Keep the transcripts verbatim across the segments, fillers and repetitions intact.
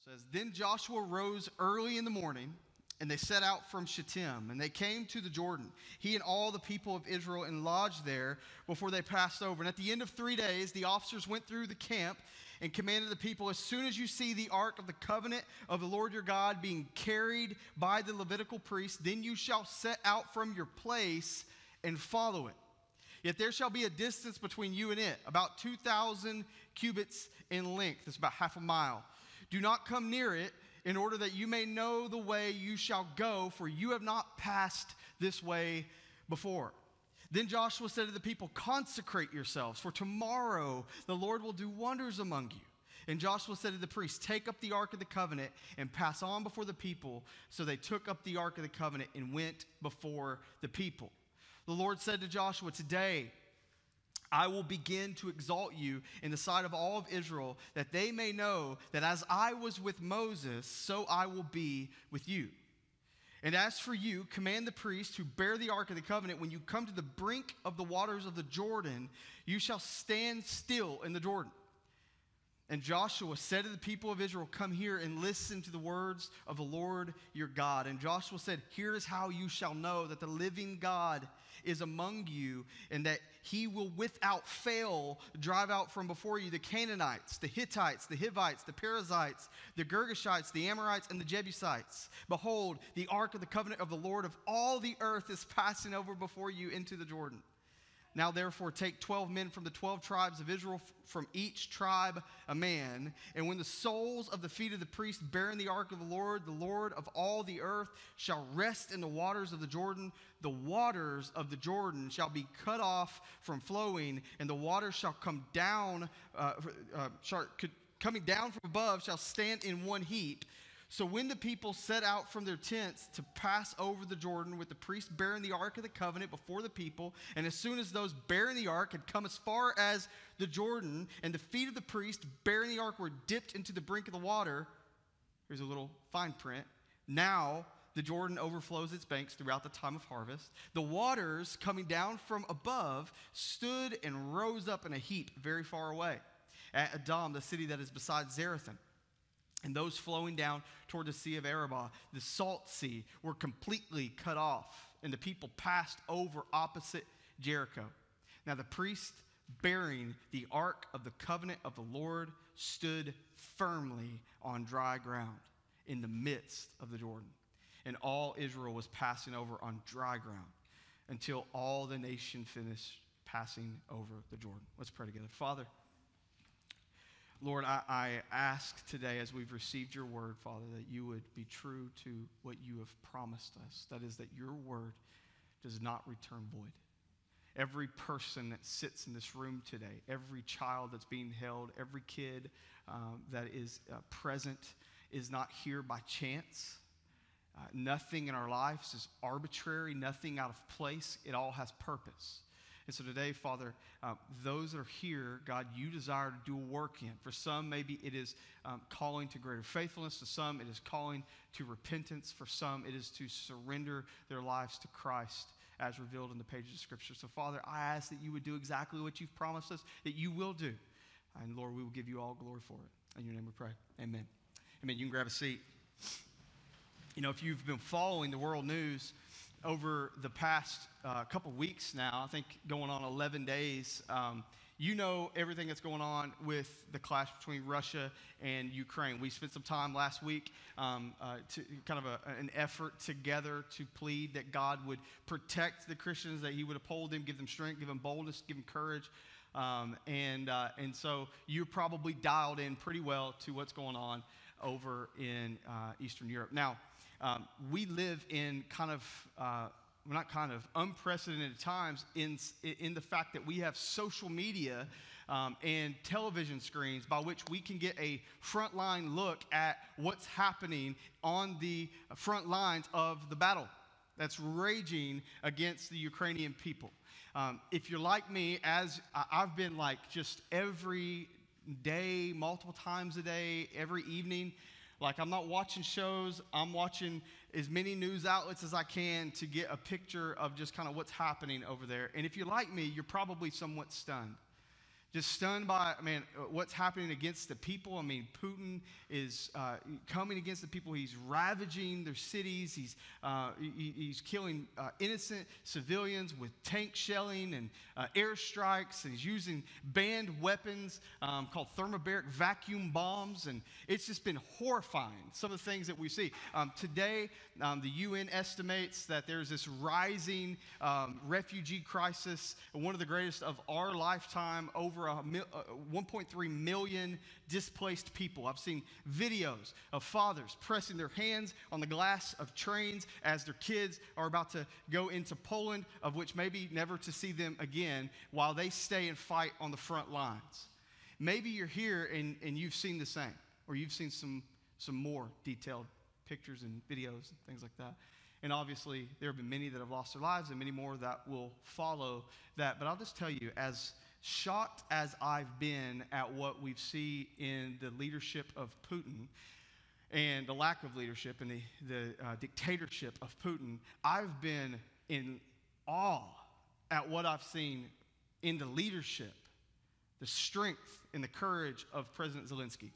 Says, then Joshua rose early in the morning, and they set out from Shittim, and they came to the Jordan, he and all the people of Israel, and lodged there before they passed over. And at the end of three days, the officers went through the camp and commanded the people, as soon as you see the ark of the covenant of the Lord your God being carried by the Levitical priests, then you shall set out from your place and follow it. Yet there shall be a distance between you and it, about two thousand cubits in length. It's about half a mile. Do not come near it, in order that you may know the way you shall go, for you have not passed this way before. Then Joshua said to the people, consecrate yourselves, for tomorrow the Lord will do wonders among you. And Joshua said to the priests, take up the ark of the covenant and pass on before the people. So they took up the ark of the covenant and went before the people. The Lord said to Joshua, today I will begin to exalt you in the sight of all of Israel, that they may know that as I was with Moses, so I will be with you. And as for you, command the priests who bear the ark of the covenant, when you come to the brink of the waters of the Jordan, you shall stand still in the Jordan. And Joshua said to the people of Israel, come here and listen to the words of the Lord your God. And Joshua said, here is how you shall know that the living God is among you, and that he will without fail drive out from before you the Canaanites, the Hittites, the Hivites, the Perizzites, the Girgashites, the Amorites, and the Jebusites. Behold, the ark of the covenant of the Lord of all the earth is passing over before you into the Jordan. Now therefore take twelve men from the twelve tribes of Israel, from each tribe a man. And when the soles of the feet of the priests bearing the ark of the Lord, the Lord of all the earth, shall rest in the waters of the Jordan, the waters of the Jordan shall be cut off from flowing, and the waters shall come down, uh, uh, shall, coming down from above shall stand in one heap. So when the people set out from their tents to pass over the Jordan, with the priests bearing the ark of the covenant before the people, and as soon as those bearing the ark had come as far as the Jordan, and the feet of the priest bearing the ark were dipped into the brink of the water, here's a little fine print, now the Jordan overflows its banks throughout the time of harvest. The waters coming down from above stood and rose up in a heap very far away, at Adam, the city that is beside Zarethan. And those flowing down toward the Sea of Arabah, the salt sea, were completely cut off, and the people passed over opposite Jericho. Now the priest bearing the ark of the covenant of the Lord stood firmly on dry ground in the midst of the Jordan. And all Israel was passing over on dry ground until all the nation finished passing over the Jordan. Let's pray together. Father, Lord, I, I ask today, as we've received your word, Father, that you would be true to what you have promised us. That is, that your word does not return void. Every person that sits in this room today, every child that's being held, every kid um, that is uh, present is not here by chance. Uh, nothing in our lives is arbitrary, nothing out of place. It all has purpose. And so today, Father, uh, those that are here, God, you desire to do a work in. For some, maybe it is um, calling to greater faithfulness. To some, it is calling to repentance. For some, it is to surrender their lives to Christ as revealed in the pages of Scripture. So, Father, I ask that you would do exactly what you've promised us, that you will do. And, Lord, we will give you all glory for it. In your name we pray. Amen. Amen. You can grab a seat. You know, if you've been following the world news over the past uh, couple weeks now, I think going on eleven days, um, you know everything that's going on with the clash between Russia and Ukraine. We spent some time last week, um, uh, to kind of a, an effort together to plead that God would protect the Christians, that he would uphold them, give them strength, give them boldness, give them courage. Um, and, uh, and so you're probably dialed in pretty well to what's going on over in uh, Eastern Europe. Now, um, we live in kind of, uh, well, not kind of, unprecedented times in, in the fact that we have social media um, and television screens by which we can get a frontline look at what's happening on the front lines of the battle that's raging against the Ukrainian people. Um, if you're like me, as I've been like just every day, multiple times a day, every evening, like I'm not watching shows, I'm watching as many news outlets as I can to get a picture of just kind of what's happening over there. And if you're like me, you're probably somewhat stunned Just stunned by, I mean, what's happening against the people. I mean, Putin is uh, coming against the people. He's ravaging their cities. He's uh, he, he's killing uh, innocent civilians with tank shelling and uh, airstrikes. And he's using banned weapons um, called thermobaric vacuum bombs. And it's just been horrifying, some of the things that we see. Um, today, um, the U N estimates that there's this rising um, refugee crisis, one of the greatest of our lifetime, over a mil, uh, one point three million displaced people. I've seen videos of fathers pressing their hands on the glass of trains as their kids are about to go into Poland, of which maybe never to see them again, while they stay and fight on the front lines. Maybe you're here and, and you've seen the same, or you've seen some, some more detailed pictures and videos and things like that. And obviously, there have been many that have lost their lives and many more that will follow that. But I'll just tell you, as shocked as I've been at what we've seen in the leadership of Putin and the lack of leadership and the, the uh, dictatorship of Putin, I've been in awe at what I've seen in the leadership, the strength and the courage of President Zelensky,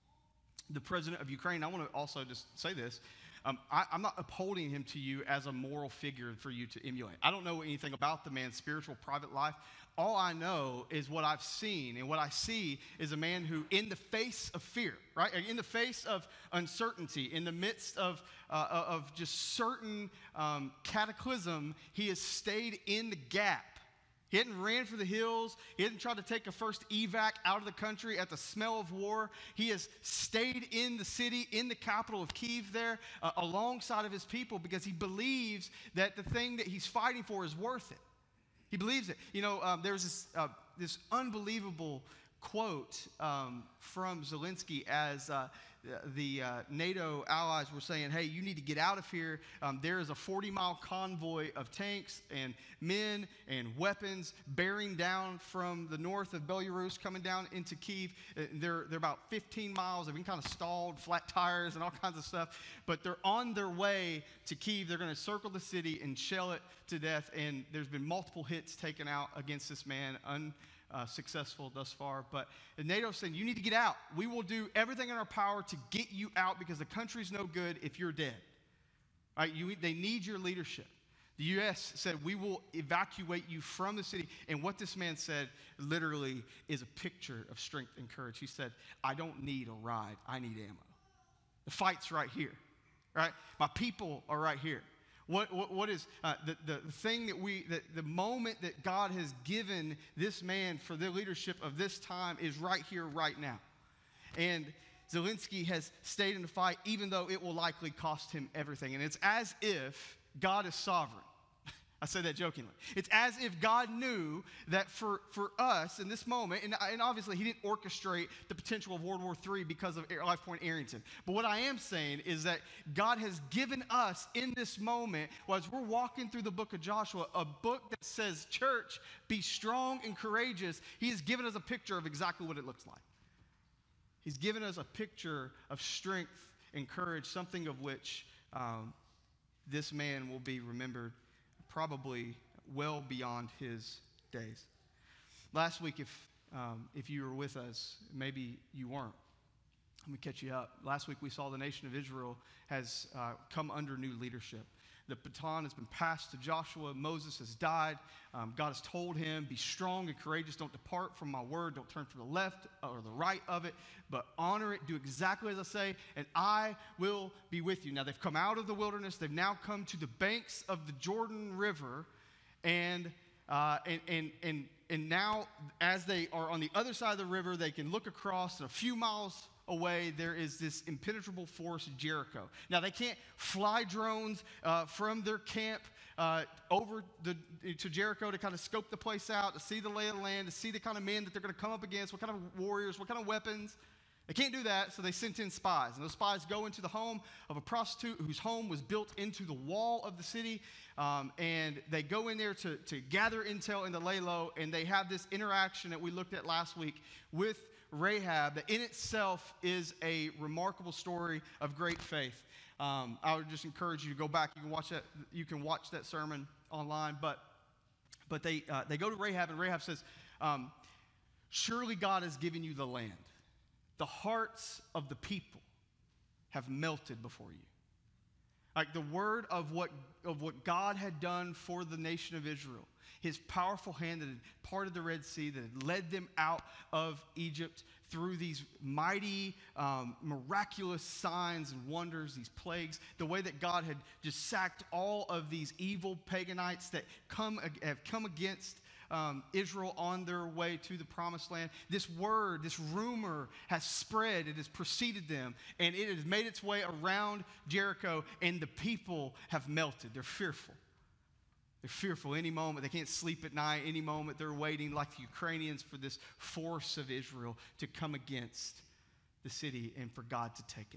the president of Ukraine. I want to also just say this. Um, I, I'm not upholding him to you as a moral figure for you to emulate. I don't know anything about the man's spiritual private life. All I know is what I've seen, and what I see is a man who, in the face of fear, right, in the face of uncertainty, in the midst of, uh, of just certain um, cataclysm, he has stayed in the gap. He hadn't ran for the hills. He hadn't tried to take a first evac out of the country at the smell of war. He has stayed in the city, in the capital of Kyiv there, uh, alongside of his people, because he believes that the thing that he's fighting for is worth it. He believes it. You know, um, there's this, uh, this unbelievable quote um, from Zelensky as uh, the uh, NATO allies were saying, hey, you need to get out of here. Um, there is a forty-mile convoy of tanks and men and weapons bearing down from the north of Belarus, coming down into Kyiv. Uh, they're, they're about fifteen miles. They've been kind of stalled, flat tires and all kinds of stuff. But they're on their way to Kyiv. They're going to circle the city and shell it to death. And there's been multiple hits taken out against this man, un Uh, successful thus far. But NATO's saying, you need to get out. We will do everything in our power to get you out, because the country's no good if you're dead. All right, you, they need your leadership. The U S said, we will evacuate you from the city. And what this man said literally is a picture of strength and courage. He said, I don't need a ride. I need ammo. The fight's right here, right? My people are right here. What, what, what is uh, the, the thing that we, the, the moment that God has given this man for the leadership of this time is right here, right now. And Zelensky has stayed in the fight, even though it will likely cost him everything. And it's as if God is sovereign. I say that jokingly. It's as if God knew that for, for us in this moment, and, and obviously he didn't orchestrate the potential of World War Three because of Life Point Arrington. But what I am saying is that God has given us in this moment, well, as we're walking through the book of Joshua, a book that says, church, be strong and courageous. He has given us a picture of exactly what it looks like. He's given us a picture of strength and courage, something of which um, this man will be remembered probably well beyond his days. Last week, if um, if you were with us, maybe you weren't. Let me catch you up. Last week, we saw the nation of Israel has uh, come under new leadership. The baton has been passed to Joshua. Moses has died. Um, God has told him, be strong and courageous. Don't depart from my word. Don't turn to the left or the right of it, but honor it. Do exactly as I say, and I will be with you. Now, they've come out of the wilderness. They've now come to the banks of the Jordan River, and uh, and, and, and, and now as they are on the other side of the river, they can look across a few miles away. There is this impenetrable forest, Jericho. Now, they can't fly drones uh, from their camp uh, over the, to Jericho to kind of scope the place out, to see the lay of the land, to see the kind of men that they're going to come up against, what kind of warriors, what kind of weapons. They can't do that, so they sent in spies. And those spies go into the home of a prostitute whose home was built into the wall of the city. Um, and they go in there to, to gather intel and to lay low. And they have this interaction that we looked at last week with Rahab, that in itself is a remarkable story of great faith. Um, I would just encourage you to go back. You can watch that. You can watch that sermon online. But, but they uh, they go to Rahab, and Rahab says, um, surely God has given you the land. The hearts of the people have melted before you. Like the word of what, of what God had done for the nation of Israel, his powerful hand that had parted the Red Sea, that had led them out of Egypt through these mighty, um, miraculous signs and wonders, these plagues, the way that God had just sacked all of these evil paganites that come, have come against Um, Israel on their way to the promised land. This word, this rumor has spread. It has preceded them, and it has made its way around Jericho, and the people have melted. They're fearful. They're fearful any moment. They can't sleep at night. Any moment they're waiting, like the Ukrainians, for this force of Israel to come against the city and for God to take it.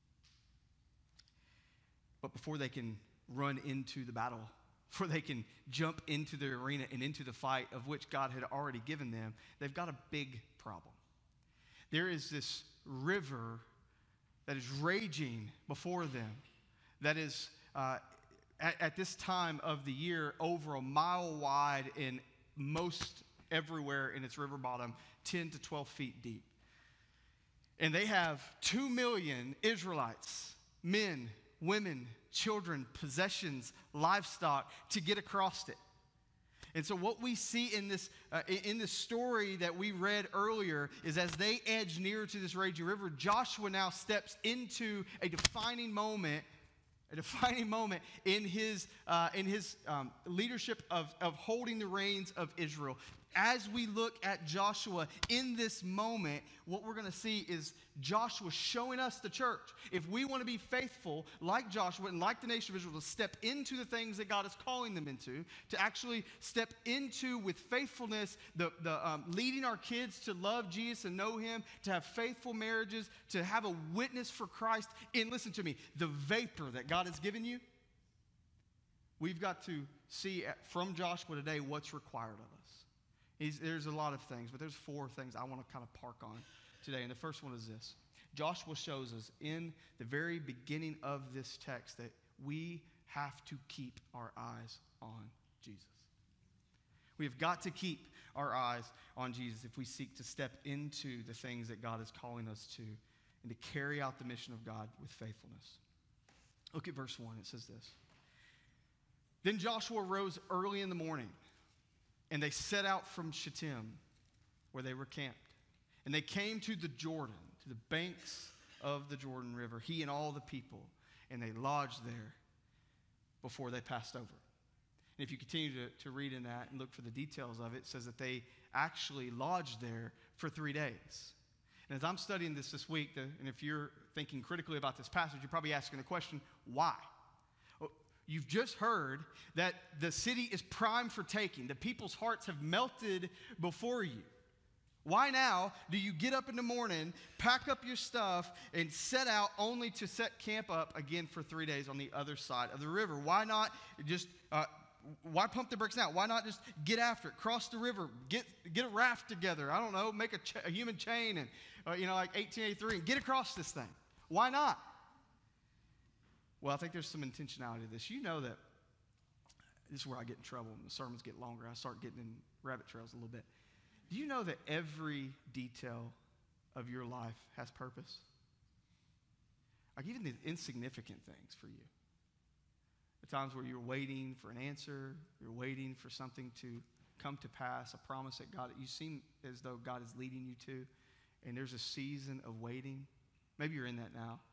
But before they can run into the battle, before they can jump into the arena and into the fight of which God had already given them, they've got a big problem. There is this river that is raging before them that is, uh, at, at this time of the year, over a mile wide and most everywhere in its river bottom, ten to twelve feet deep. And they have two million Israelites, men, women, children, possessions, livestock, to get across it. And so what we see in this uh, in this story that we read earlier is as they edge near to this raging river, Joshua now steps into a defining moment, a defining moment in his uh, in his um, leadership of, of holding the reins of Israel. As we look at Joshua in this moment, what we're going to see is Joshua showing us, the church, if we want to be faithful like Joshua and like the nation of Israel, to step into the things that God is calling them into, to actually step into with faithfulness, the, the um, leading our kids to love Jesus and know him, to have faithful marriages, to have a witness for Christ, and listen to me, the vapor that God has given you, we've got to see from Joshua today what's required of us. He's, there's a lot of things, but there's four things I want to kind of park on today. And the first one is this. Joshua shows us in the very beginning of this text that we have to keep our eyes on Jesus. We have got to keep our eyes on Jesus if we seek to step into the things that God is calling us to and to carry out the mission of God with faithfulness. Look at verse one. It says this. Then Joshua rose early in the morning, and they set out from Shittim, where they were camped. And they came to the Jordan, to the banks of the Jordan River, he and all the people, and they lodged there before they passed over. And if you continue to, to read in that and look for the details of it, it says that they actually lodged there for three days. And as I'm studying this this week, the, and if you're thinking critically about this passage, you're probably asking the question, why? You've just heard that the city is primed for taking. The people's hearts have melted before you. Why now do you get up in the morning, pack up your stuff, and set out only to set camp up again for three days on the other side of the river? Why not just, uh, why pump the brakes now? Why not just get after it, cross the river, get get a raft together, I don't know, make a, ch- a human chain, and uh, you know, like eighteen eighty-three, and get across this thing? Why not? Well, I think there's some intentionality to this. You know that, this is where I get in trouble when the sermons get longer. I start getting in rabbit trails a little bit. Do you know that every detail of your life has purpose? Like even the insignificant things for you. The times where you're waiting for an answer, you're waiting for something to come to pass, a promise that God, you seem as though God is leading you to, and there's a season of waiting. Maybe you're in that now.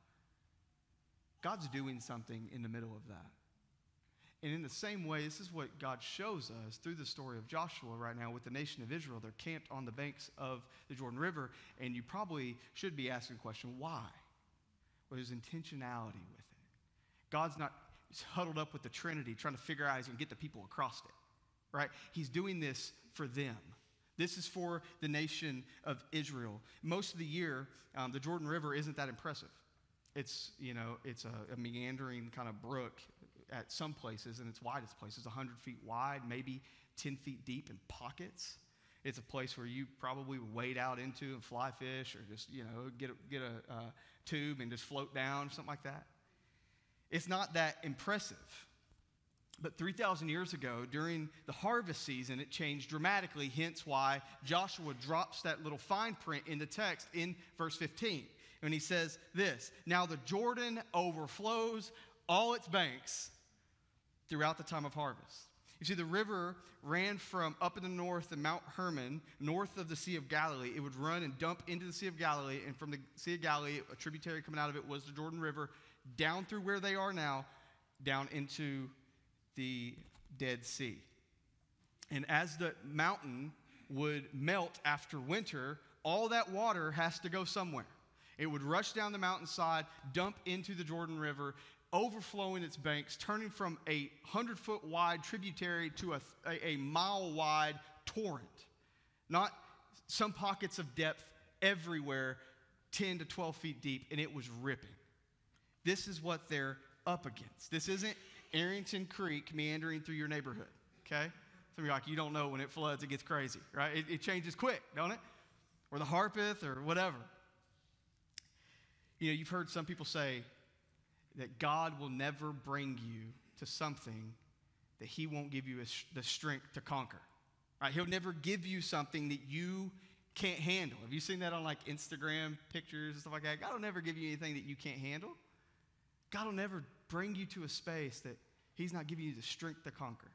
God's doing something in the middle of that. And in the same way, this is what God shows us through the story of Joshua right now with the nation of Israel. They're camped on the banks of the Jordan River, and you probably should be asking the question, why? Well, there's intentionality with it. God's not huddled up with the Trinity trying to figure out how he's going to get the people across it, right? He's doing this for them. This is for the nation of Israel. Most of the year, um, the Jordan River isn't that impressive. It's, you know, it's a, a meandering kind of brook at some places, and its widest places, one hundred feet wide, maybe ten feet deep in pockets. It's a place where you probably would wade out into and fly fish, or just, you know, get a, get a uh, tube and just float down, something like that. It's not that impressive. But three thousand years ago, during the harvest season, it changed dramatically, hence why Joshua drops that little fine print in the text in verse fifteen. And he says this, "Now the Jordan overflows all its banks throughout the time of harvest." You see, the river ran from up in the north in Mount Hermon, north of the Sea of Galilee. It would run and dump into the Sea of Galilee, and from the Sea of Galilee, a tributary coming out of it was the Jordan River, down through where they are now, down into the Dead Sea. And as the mountain would melt after winter, all that water has to go somewhere. It would rush down the mountainside, dump into the Jordan River, overflowing its banks, turning from a hundred-foot wide tributary to a, a, a mile-wide torrent. Not some pockets of depth everywhere, ten to twelve feet deep, and it was ripping. This is what they're up against. This isn't Arrington Creek meandering through your neighborhood, okay? Some of you are like, you don't know when it floods, it gets crazy, right? It, it changes quick, don't it? Or the Harpeth or whatever. You know, you've heard some people say that God will never bring you to something that he won't give you the strength to conquer, right? He'll never give you something that you can't handle. Have you seen that on like Instagram pictures and stuff like that? God will never give you anything that you can't handle. God will never bring you to a space that he's not giving you the strength to conquer.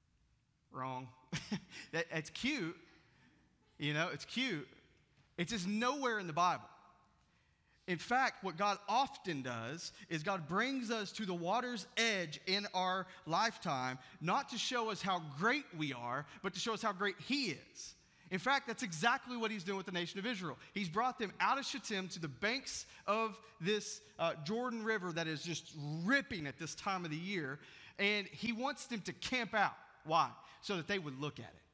Wrong. that, that's cute. You know, it's cute. It's just nowhere in the Bible. In fact, what God often does is God brings us to the water's edge in our lifetime, not to show us how great we are, but to show us how great he is. In fact, that's exactly what he's doing with the nation of Israel. He's brought them out of Shittim to the banks of this uh, Jordan River that is just ripping at this time of the year, and he wants them to camp out. Why? So that they would look at it.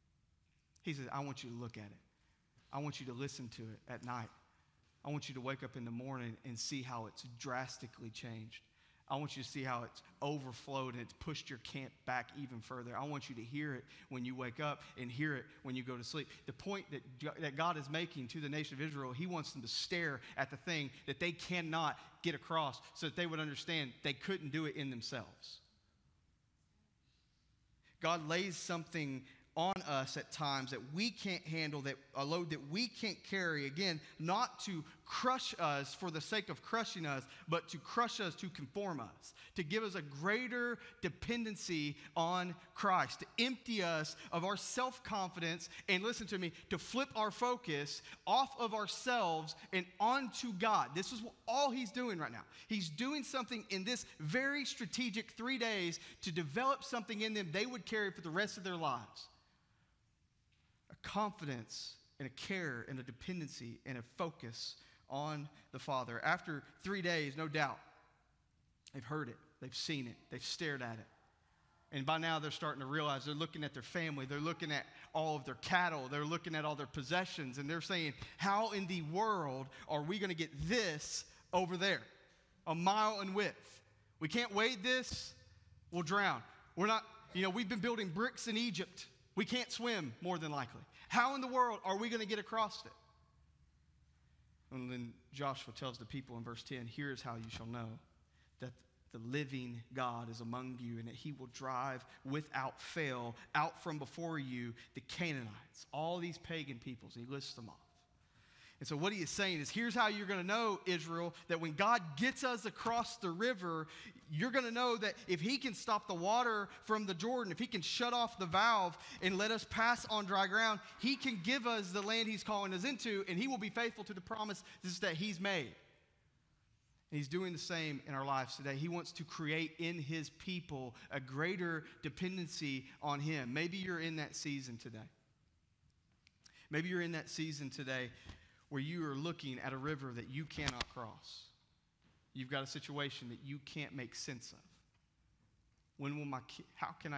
He says, I want you to look at it. I want you to listen to it at night. I want you to wake up in the morning and see how it's drastically changed. I want you to see how it's overflowed and it's pushed your camp back even further. I want you to hear it when you wake up and hear it when you go to sleep. The point that, that God is making to the nation of Israel, he wants them to stare at the thing that they cannot get across so that they would understand they couldn't do it in themselves. God lays something on us at times that we can't handle, that a load that we can't carry, again, not to crush us for the sake of crushing us, but to crush us to conform us, to give us a greater dependency on Christ, to empty us of our self-confidence, and listen to me, to flip our focus off of ourselves and onto God. This is what, all he's doing right now. He's doing something in this very strategic three days to develop something in them they would carry for the rest of their lives. A confidence and a care and a dependency and a focus on the Father. After three days, no doubt, they've heard it, they've seen it, they've stared at it. And by now they're starting to realize they're looking at their family, they're looking at all of their cattle, they're looking at all their possessions, and they're saying, how in the world are we going to get this over there? A mile in width. We can't wade this, we'll drown. We're not, you know, we've been building bricks in Egypt. We can't swim, more than likely. How in the world are we going to get across it? And then Joshua tells the people in verse ten, here is how you shall know that the living God is among you, and that he will drive without fail out from before you the Canaanites, all these pagan peoples. And he lists them off. And so what he is saying is, here's how you're going to know, Israel, that when God gets us across the river, you're going to know that if he can stop the water from the Jordan, if he can shut off the valve and let us pass on dry ground, he can give us the land he's calling us into, and he will be faithful to the promises that he's made. And he's doing the same in our lives today. He wants to create in his people a greater dependency on him. Maybe you're in that season today. Maybe you're in that season today where you are looking at a river that you cannot cross. You've got a situation that you can't make sense of. When will my kid, how can I,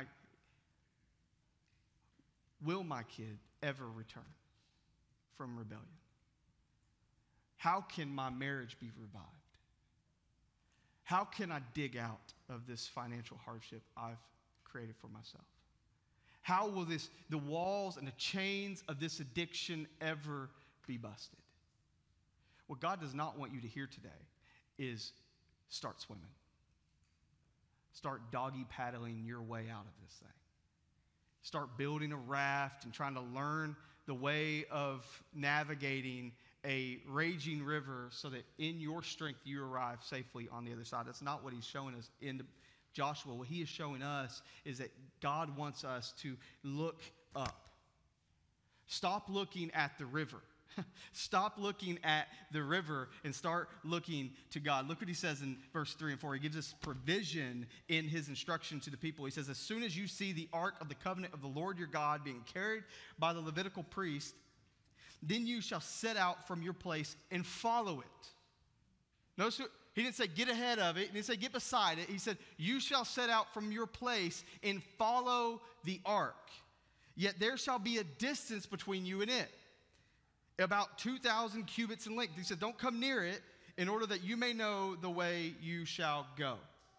will my kid ever return from rebellion? How can my marriage be revived? How can I dig out of this financial hardship I've created for myself? How will this, the walls and the chains of this addiction ever be busted? What God does not want you to hear today is start swimming. start doggy paddling your way out of this thing. Start building a raft and trying to learn the way of navigating a raging river so that in your strength you arrive safely on the other side. That's not what he's showing us in Joshua. What he is showing us is that God wants us to look up. Stop looking at the river. Stop looking at the river and start looking to God. Look what he says in verse three and four. He gives us provision in his instruction to the people. He says, as soon as you see the ark of the covenant of the Lord your God being carried by the Levitical priest, then you shall set out from your place and follow it. Notice he didn't say get ahead of it. He didn't say get beside it. He said you shall set out from your place and follow the ark. Yet there shall be a distance between you and it, about two thousand cubits in length. He said, don't come near it in order that you may know the way you shall go.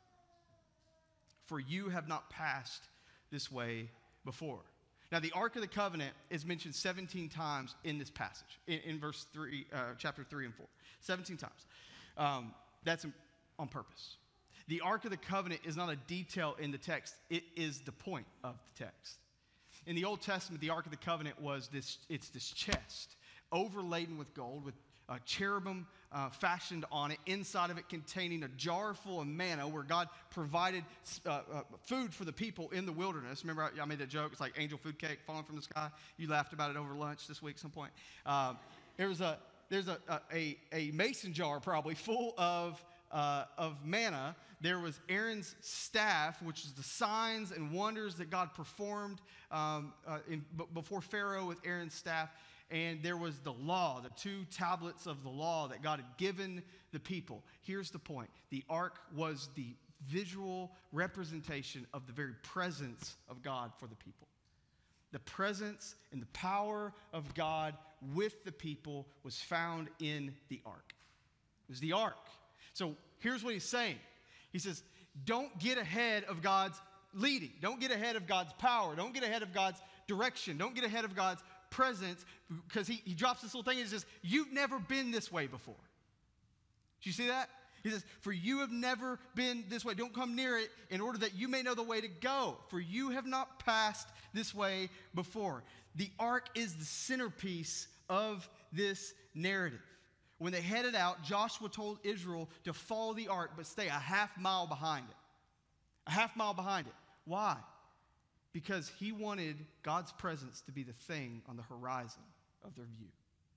For you have not passed this way before. Now, the Ark of the Covenant is mentioned seventeen times in this passage, in, in verse three, uh, chapter three and four. seventeen times. Um, that's on purpose. The Ark of the Covenant is not a detail in the text. It is the point of the text. In the Old Testament, the Ark of the Covenant was this, it's this chest overladen with gold, with a cherubim uh, fashioned on it, inside of it containing a jar full of manna where God provided uh, uh, food for the people in the wilderness. Remember, I, I made that joke. It's like angel food cake falling from the sky. You laughed about it over lunch this week at some point. Um, there was a, there's a, a, a mason jar probably full of, uh, of manna. There was Aaron's staff, which is the signs and wonders that God performed um, uh, in, b- before Pharaoh with Aaron's staff. And there was the law, the two tablets of the law that God had given the people. Here's the point. The ark was the visual representation of the very presence of God for the people. The presence and the power of God with the people was found in the ark. It was the ark. So here's what he's saying. He says, don't get ahead of God's leading. Don't get ahead of God's power. Don't get ahead of God's direction. Don't get ahead of God's presence, because he, he drops this little thing and says, you've never been this way before. Do you see that? He says, for you have never been this way. Don't come near it in order that you may know the way to go. For you have not passed this way before. The ark is the centerpiece of this narrative. When they headed out, Joshua told Israel to follow the ark, but stay a half mile behind it. A half mile behind it. Why? Because he wanted God's presence to be the thing on the horizon of their view.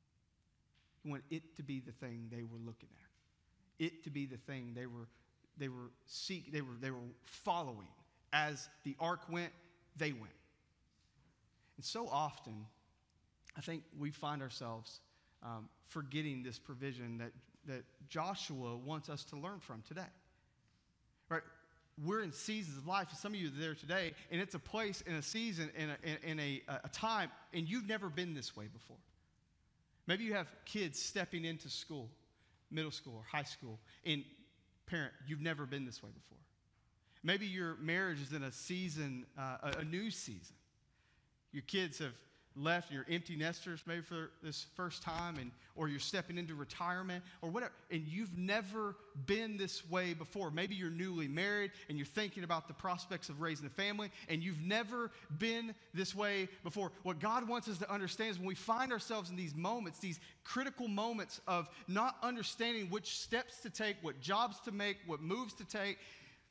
He wanted it to be the thing they were looking at. It to be the thing they were they were seek they were they were following. As the ark went, they went. And so often, I think we find ourselves um, forgetting this provision that, that Joshua wants us to learn from today. Right? We're in seasons of life, and some of you are there today, and it's a place in a season, in a, in a, a time, and you've never been this way before. Maybe you have kids stepping into school, middle school or high school, and parent, you've never been this way before. Maybe your marriage is in a season, uh, a, a new season. Your kids have left, you're empty nesters maybe for this first time, and or you're stepping into retirement or whatever, and you've never been this way before. Maybe you're newly married and you're thinking about the prospects of raising a family, and you've never been this way before. What God wants us to understand is when we find ourselves in these moments, these critical moments of not understanding which steps to take, what jobs to make, what moves to take,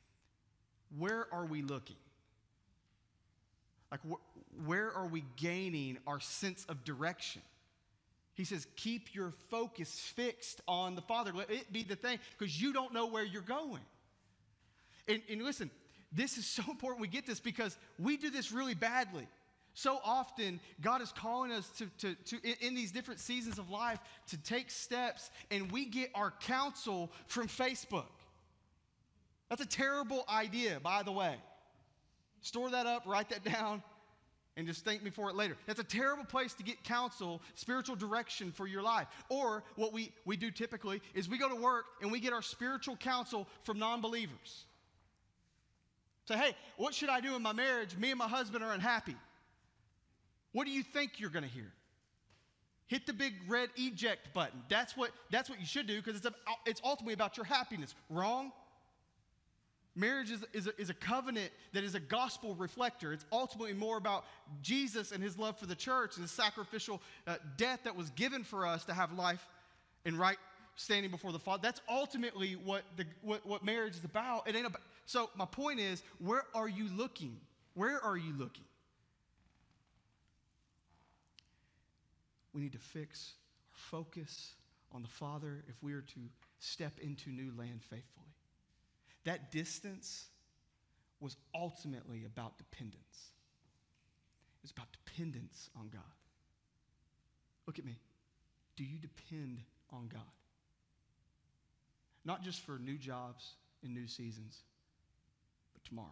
where are we looking? Like, wh- where are we gaining our sense of direction? He says, keep your focus fixed on the Father. Let it be the thing, because you don't know where you're going. And, and listen, this is so important we get this, because we do this really badly. So often, God is calling us to, to, to in, in these different seasons of life to take steps, and we get our counsel from Facebook. That's a terrible idea, by the way. Store that up, write that down, and just thank me for it later. That's a terrible place to get counsel, spiritual direction for your life. Or what we, we do typically is we go to work and we get our spiritual counsel from non-believers. Say, hey, what should I do in my marriage? Me and my husband are unhappy. What do you think you're going to hear? Hit the big red eject button. That's what, that's what you should do, because it's, a, it's ultimately about your happiness. Wrong? Marriage is, is, a, is a covenant that is a gospel reflector. It's ultimately more about Jesus and his love for the church and the sacrificial uh, death that was given for us to have life and right standing before the Father. That's ultimately what, the, what, what marriage is about. It ain't about. So my point is, where are you looking? Where are you looking? We need to fix our focus on the Father if we are to step into new land faithfully. That distance was ultimately about dependence. It was about dependence on God. Look at me. Do you depend on God? Not just for new jobs and new seasons, but tomorrow.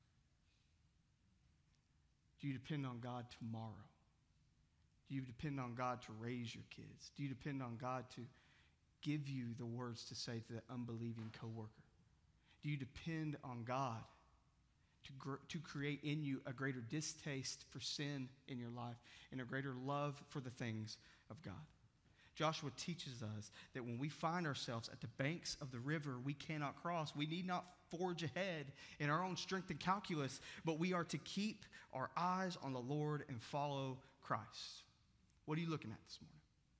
Do you depend on God tomorrow? Do you depend on God to raise your kids? Do you depend on God to give you the words to say to that unbelieving coworker? Do you depend on God to, gr- to create in you a greater distaste for sin in your life and a greater love for the things of God? Joshua teaches us that when we find ourselves at the banks of the river we cannot cross, we need not forge ahead in our own strength and calculus, but we are to keep our eyes on the Lord and follow Christ. What are you looking at this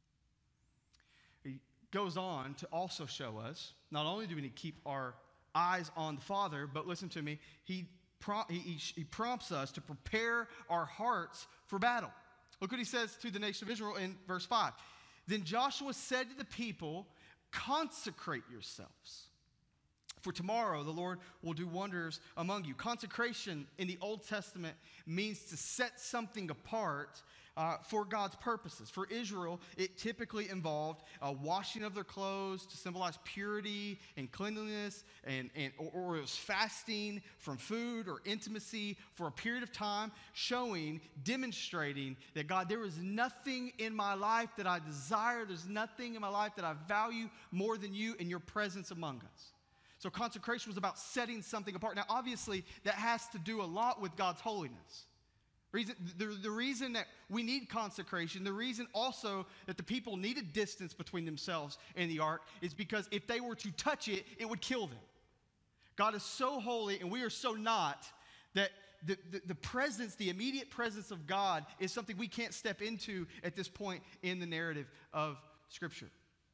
morning? He goes on to also show us, not only do we need to keep our eyes on the Father, but listen to me, he, prom- he, he prompts us to prepare our hearts for battle. Look what he says to the nation of Israel in verse five. Then Joshua said to the people, consecrate yourselves, for tomorrow the Lord will do wonders among you. Consecration in the Old Testament means to set something apart uh, for God's purposes. For Israel, it typically involved a washing of their clothes to symbolize purity and cleanliness, and, and or, or it was fasting from food or intimacy for a period of time, showing, demonstrating that God, there is nothing in my life that I desire, there's nothing in my life that I value more than you and your presence among us. So consecration was about setting something apart. Now, obviously, that has to do a lot with God's holiness. Reason, the, the reason that we need consecration, the reason also that the people needed distance between themselves and the ark is because if they were to touch it, it would kill them. God is so holy and we are so not that the, the, the presence, the immediate presence of God is something we can't step into at this point in the narrative of Scripture.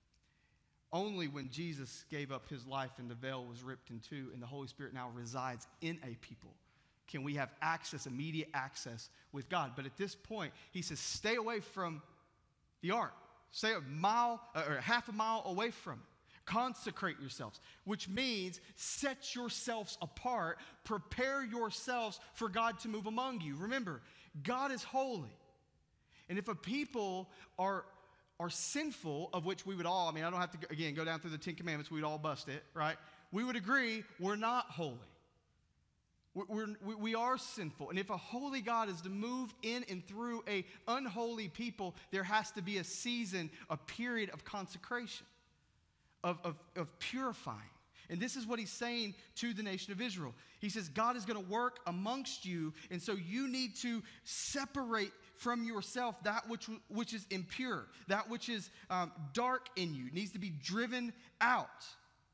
Only when Jesus gave up his life and the veil was ripped in two and the Holy Spirit now resides in a people can we have access, immediate access with God. But at this point, he says, stay away from the ark. Stay a mile or half a mile away from it. Consecrate yourselves, which means set yourselves apart. Prepare yourselves for God to move among you. Remember, God is holy. And if a people are are sinful, of which we would all, I mean, I don't have to, again, go down through the Ten Commandments, we'd all bust it, right? We would agree we're not holy. We're, we're, we are sinful. And if a holy God is to move in and through a unholy people, there has to be a season, a period of consecration, of, of, of purifying. And this is what he's saying to the nation of Israel. He says, God is going to work amongst you, and so you need to separate from yourself that which, which is impure, that which is um, dark in you, needs to be driven out.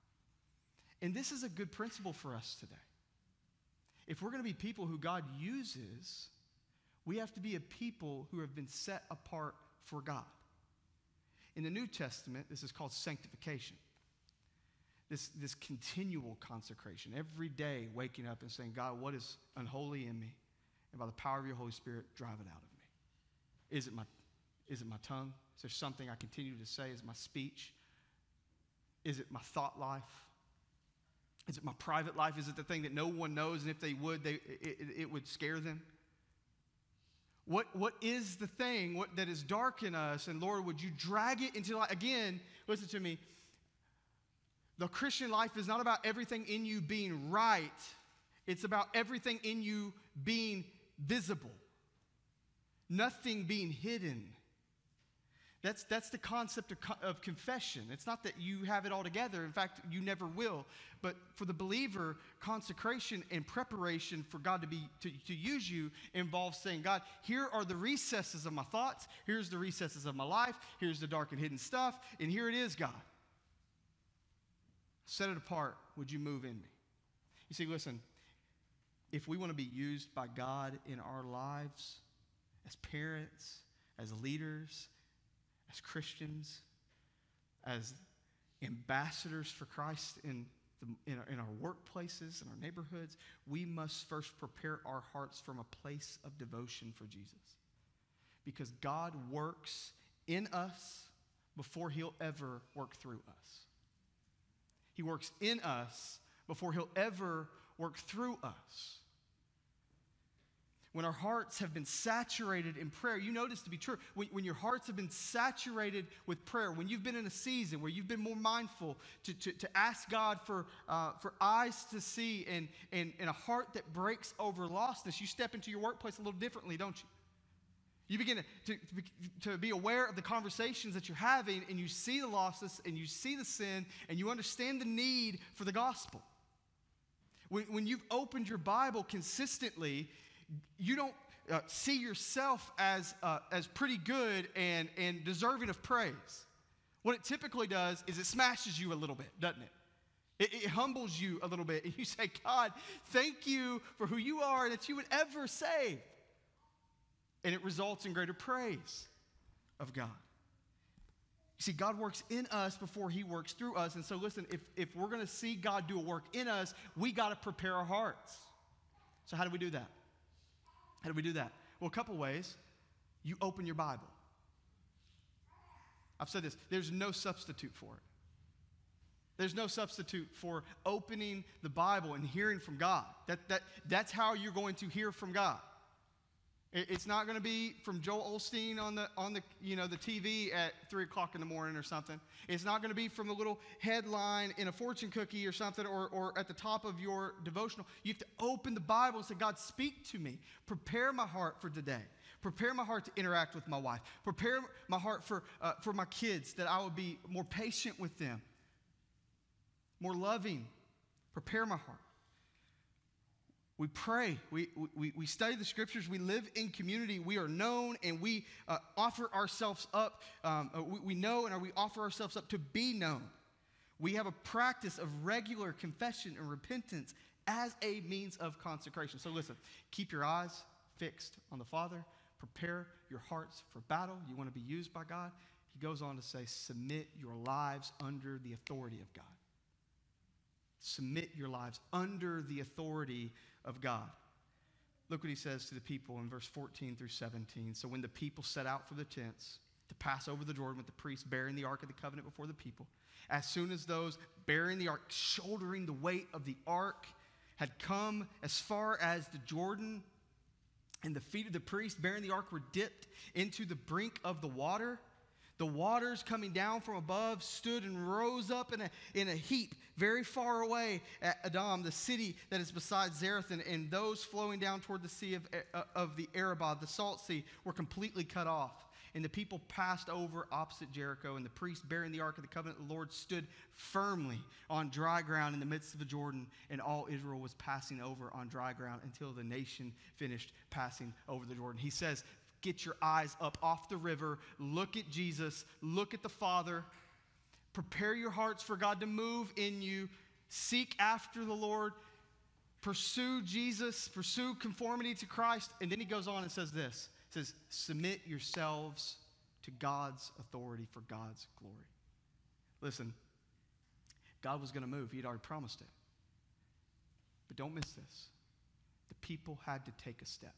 And this is a good principle for us today. If we're going to be people who God uses, we have to be a people who have been set apart for God. In the New Testament, this is called sanctification. This, this continual consecration, every day waking up and saying, God, what is unholy in me? And by the power of your Holy Spirit, drive it out of me. Is it my, is it my tongue? Is there something I continue to say? Is it my speech? Is it my thought life? Is it my private life? Is it the thing that no one knows, and if they would, they, it, it, it would scare them? What, what is the thing what, that is dark in us? And Lord, would you drag it into light? Again, listen to me. The Christian life is not about everything in you being right. It's about everything in you being visible. Nothing being hidden. That's, that's the concept of, of confession. It's not that you have it all together. In fact, you never will. But for the believer, consecration and preparation for God to be to, to use you involves saying, God, here are the recesses of my thoughts. Here's the recesses of my life. Here's the dark and hidden stuff. And here it is, God. Set it apart. Would you move in me? You see, listen, if we want to be used by God in our lives, as parents, as leaders, as Christians, as ambassadors for Christ in, the, in, our, in our workplaces, in our neighborhoods, we must first prepare our hearts from a place of devotion for Jesus. Because God works in us before he'll ever work through us. He works in us before he'll ever work through us. When our hearts have been saturated in prayer, you know this to be true. When, when your hearts have been saturated with prayer, when you've been in a season where you've been more mindful to, to, to ask God for, uh, for eyes to see and, and, and a heart that breaks over lostness, you step into your workplace a little differently, don't you? You begin to, to, to be aware of the conversations that you're having, and you see the lostness, and you see the sin, and you understand the need for the gospel. When, when you've opened your Bible consistently, you don't uh, see yourself as, uh, as pretty good and, and deserving of praise. What it typically does is it smashes you a little bit, doesn't it? It, it humbles you a little bit, and you say, God, thank you for who you are and that you would ever save. And it results in greater praise of God. You see, God works in us before he works through us. And so listen, if, if we're going to see God do a work in us, we got to prepare our hearts. So how do we do that? How do we do that? Well, a couple ways. You open your Bible. I've said this. There's no substitute for it. There's no substitute for opening the Bible and hearing from God. That, that, that's how you're going to hear from God. It's not going to be from Joel Osteen on the on the you know the T V at three o'clock in the morning or something. It's not going to be from the little headline in a fortune cookie or something, or or at the top of your devotional. You have to open the Bible and say, God, speak to me. Prepare my heart for today. Prepare my heart to interact with my wife. Prepare my heart for uh, for my kids, that I will be more patient with them, more loving. Prepare my heart. We pray, we, we, we study the scriptures, we live in community, we are known, and we uh, offer ourselves up, um, uh, we, we know and we offer ourselves up to be known. We have a practice of regular confession and repentance as a means of consecration. So listen, keep your eyes fixed on the Father, prepare your hearts for battle. You want to be used by God? He goes on to say, submit your lives under the authority of God. Submit your lives under the authority of God. Look what he says to the people in verse fourteen through seventeen. So when the people set out for the tents to pass over the Jordan with the priests bearing the ark of the covenant before the people, as soon as those bearing the ark, shouldering the weight of the ark, had come as far as the Jordan, and the feet of the priests bearing the ark were dipped into the brink of the water, the waters coming down from above stood and rose up in a, in a heap very far away at Adam, the city that is beside Zareth, and, and those flowing down toward the sea of, uh, of the Arabah, the salt sea, were completely cut off. And the people passed over opposite Jericho, and the priests bearing the ark of the covenant of the Lord stood firmly on dry ground in the midst of the Jordan, and all Israel was passing over on dry ground until the nation finished passing over the Jordan. He says, get your eyes up off the river. Look at Jesus. Look at the Father. Prepare your hearts for God to move in you. Seek after the Lord. Pursue Jesus. Pursue conformity to Christ. And then he goes on and says this. He says, submit yourselves to God's authority for God's glory. Listen, God was going to move. He had already promised it. But don't miss this. The people had to take a step.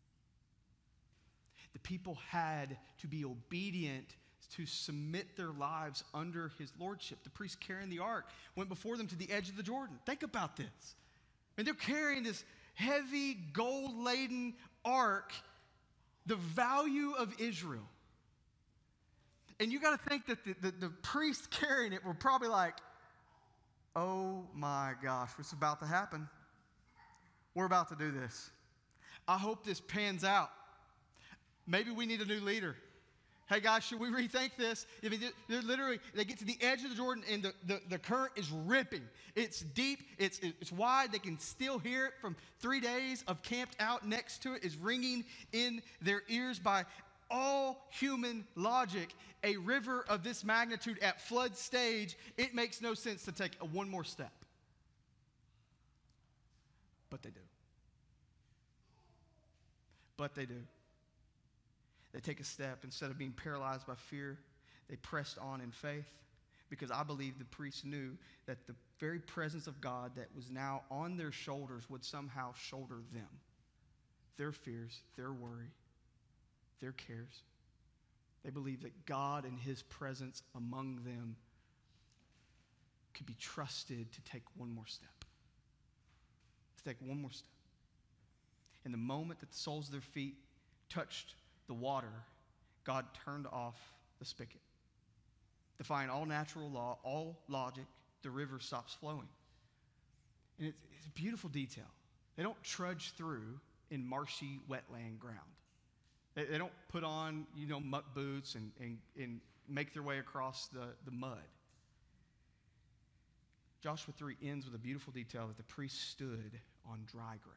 The people had to be obedient to submit their lives under his lordship. The priests carrying the ark went before them to the edge of the Jordan. Think about this. And they're carrying this heavy, gold-laden ark, the value of Israel. And you got to think that the, the, the priests carrying it were probably like, oh my gosh, what's about to happen? We're about to do this. I hope this pans out. Maybe we need a new leader. Hey guys, should we rethink this? I mean, they're literally, they get to the edge of the Jordan and the, the, the current is ripping. It's deep, it's, it's wide. They can still hear it from three days of camped out next to it is ringing in their ears. By all human logic, a river of this magnitude at flood stage, it makes no sense to take a one more step. But they do. But they do. They take a step. Instead of being paralyzed by fear, they pressed on in faith, because I believe the priests knew that the very presence of God that was now on their shoulders would somehow shoulder them. Their fears, their worry, their cares. They believed that God and his presence among them could be trusted to take one more step. To take one more step. And the moment that the soles of their feet touched the water, God turned off the spigot. Defying all natural law, all logic, the river stops flowing. And it's, it's a beautiful detail. They don't trudge through in marshy wetland ground. They, they don't put on, you know, muck boots and, and, and make their way across the, the mud. Joshua three ends with a beautiful detail that the priest stood on dry ground.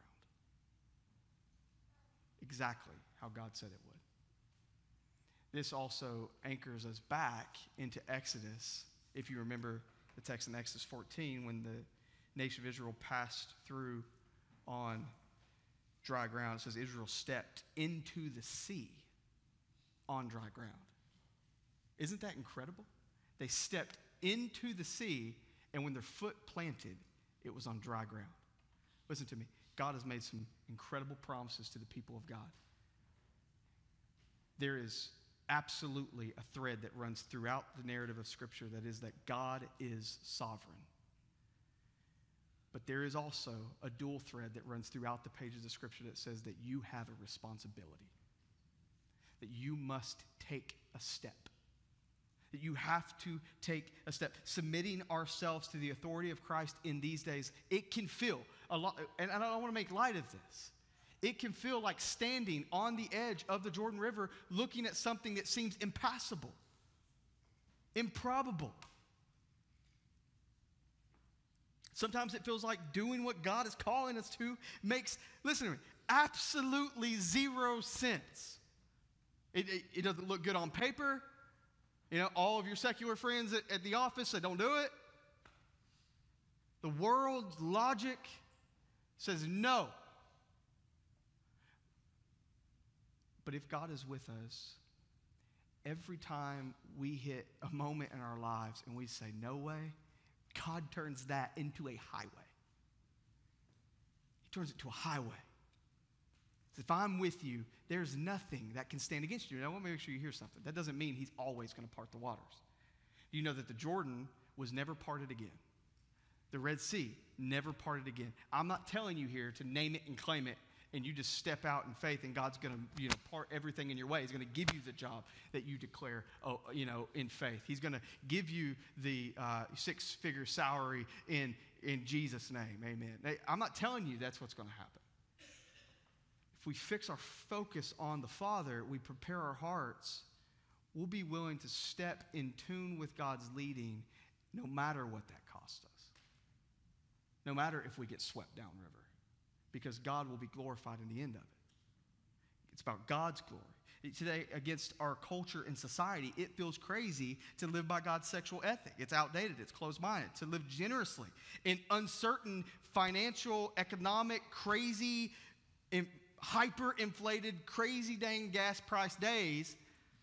Exactly how God said it would. This also anchors us back into Exodus. If you remember the text in Exodus fourteen, when the nation of Israel passed through on dry ground, it says Israel stepped into the sea on dry ground. Isn't that incredible? They stepped into the sea, and when their foot planted, it was on dry ground. Listen to me. God has made some incredible promises to the people of God. There is absolutely a thread that runs throughout the narrative of Scripture, that is that God is sovereign. But there is also a dual thread that runs throughout the pages of Scripture that says that you have a responsibility, that you must take a step, that you have to take a step. Submitting ourselves to the authority of Christ in these days, it can feel a lot, and I don't want to make light of this, it can feel like standing on the edge of the Jordan River looking at something that seems impassable, improbable. Sometimes it feels like doing what God is calling us to makes, listen to me, absolutely zero sense. It, it, it doesn't look good on paper. You know, all of your secular friends at, at the office, they don't do it. The world's logic says no. But if God is with us, every time we hit a moment in our lives and we say, no way, God turns that into a highway. He turns it to a highway. If I'm with you, there's nothing that can stand against you. And I want to make sure you hear something. That doesn't mean he's always going to part the waters. You know that the Jordan was never parted again. The Red Sea never parted again. I'm not telling you here to name it and claim it, and you just step out in faith, and God's going to, you know, part everything in your way. He's going to give you the job that you declare, oh, you know, in faith. He's going to give you the uh, six-figure salary in, in Jesus' name. Amen. I'm not telling you that's what's going to happen. If we fix our focus on the Father, we prepare our hearts, we'll be willing to step in tune with God's leading no matter what that costs us. No matter if we get swept downriver. Because God will be glorified in the end of it. It's about God's glory. Today, against our culture and society, it feels crazy to live by God's sexual ethic. It's outdated. It's closed-minded. To live generously in uncertain financial, economic, crazy, in, hyper-inflated, crazy dang gas price days,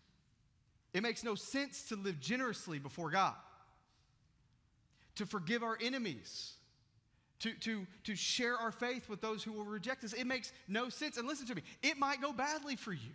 it makes no sense to live generously before God. To forgive our enemies. To, to, to share our faith with those who will reject us. It makes no sense. And listen to me, it might go badly for you,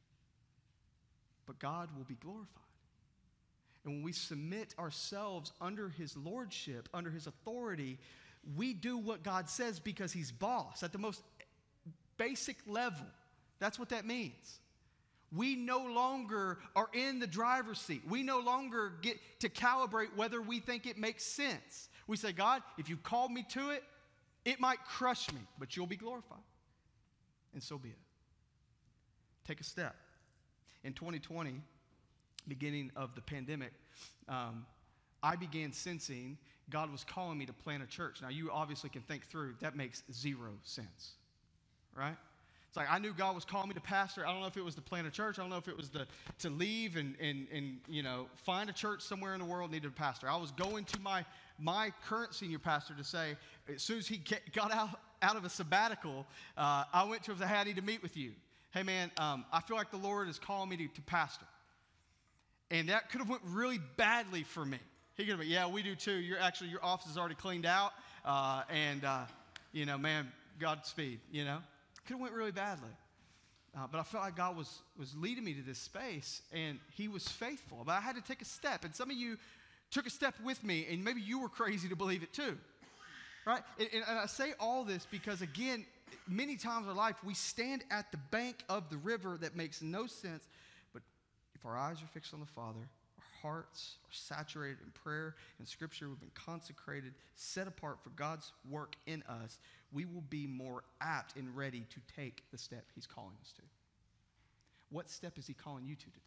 but God will be glorified. And when we submit ourselves under his lordship, under his authority, we do what God says because he's boss. At the most basic level, that's what that means. We no longer are in the driver's seat. We no longer get to calibrate whether we think it makes sense. We say, God, if you called me to it, it might crush me, but you'll be glorified. And so be it. Take a step. In twenty twenty, beginning of the pandemic, um, I began sensing God was calling me to plant a church. Now, you obviously can think through, that makes zero sense, right? It's like I knew God was calling me to pastor. I don't know if it was to plant a church. I don't know if it was to, to leave and, and, and, you know, find a church somewhere in the world needed a pastor. I was going to my my current senior pastor to say, as soon as he got out, out of a sabbatical, uh, I went to him and said, hey, I need to meet with you. Hey, man, um, I feel like the Lord is calling me to, to pastor. And that could have went really badly for me. He could have been, yeah, we do too. You're actually, your office is already cleaned out. Uh, and, uh, you know, man, Godspeed, you know. Could have went really badly. Uh, but I felt like God was, was leading me to this space, and he was faithful. But I had to take a step. And some of you took a step with me, and maybe you were crazy to believe it too. Right? And, and I say all this because, again, many times in our life, we stand at the bank of the river that makes no sense. But if our eyes are fixed on the Father, our hearts are saturated in prayer and Scripture, we've been consecrated, set apart for God's work in us, we will be more apt and ready to take the step he's calling us to. What step is he calling you to today?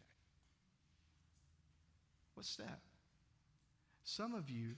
What step? Some of you,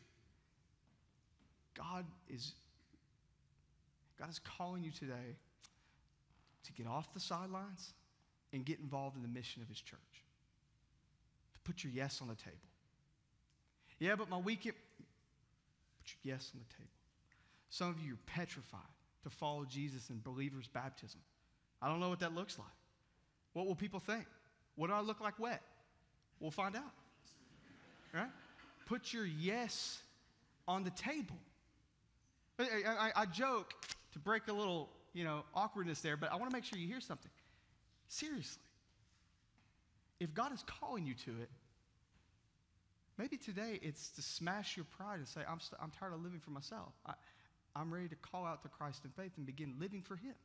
God is, God is calling you today to get off the sidelines and get involved in the mission of his church. To put your yes on the table. Yeah, but my weekend, put your yes on the table. Some of you are petrified to follow Jesus in believer's baptism. I don't know what that looks like. What will people think? What do I look like wet? We'll find out. Right? Put your yes on the table. I, I, I joke to break a little, you know, awkwardness there, but I want to make sure you hear something. Seriously. If God is calling you to it, maybe today it's to smash your pride and say, I'm, st- I'm tired of living for myself. I, I'm ready to call out to Christ in faith and begin living for him.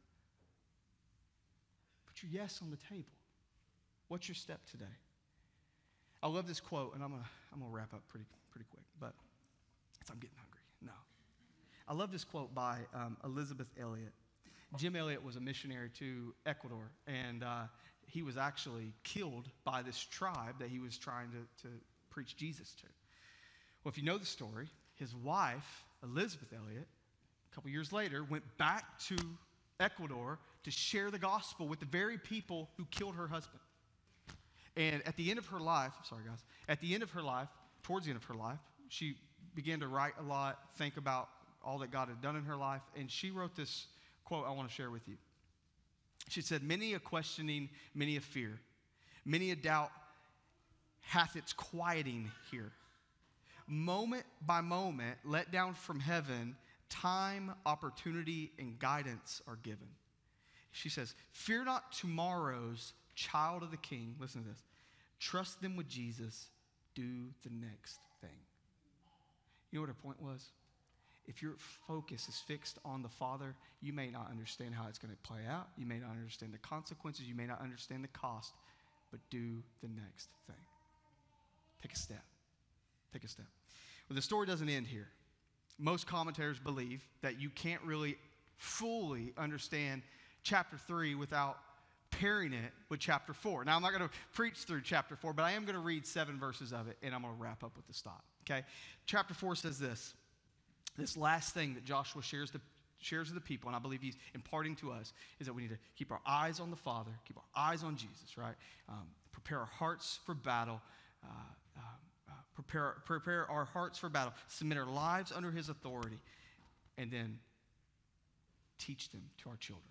Put your yes on the table. What's your step today? I love this quote, and I'm gonna I'm gonna wrap up pretty pretty quick, but I'm getting hungry. No, I love this quote by um, Elizabeth Elliot. Jim Elliot was a missionary to Ecuador, and uh, he was actually killed by this tribe that he was trying to, to preach Jesus to. Well, if you know the story, his wife Elizabeth Elliot, a couple years later, went back to Ecuador to share the gospel with the very people who killed her husband. And at the end of her life, sorry guys, at the end of her life, towards the end of her life, she began to write a lot, think about all that God had done in her life, and she wrote this quote I want to share with you. She said, many a questioning, many a fear, many a doubt hath its quieting here. Moment by moment, let down from heaven, time, opportunity, and guidance are given. She says, fear not tomorrow's child of the King. Listen to this. Trust them with Jesus. Do the next thing. You know what her point was? If your focus is fixed on the Father, you may not understand how it's going to play out. You may not understand the consequences. You may not understand the cost. But do the next thing. Take a step. Take a step. Well, the story doesn't end here. Most commentators believe that you can't really fully understand chapter three without pairing it with chapter four. Now, I'm not going to preach through chapter four, but I am going to read seven verses of it, and I'm going to wrap up with the stop. Okay? Chapter four says this. This last thing that Joshua shares, the, shares with the people, and I believe he's imparting to us, is that we need to keep our eyes on the Father, keep our eyes on Jesus, right? Um, prepare our hearts for battle. Uh, uh, uh, prepare, prepare our hearts for battle. Submit our lives under his authority. And then teach them to our children.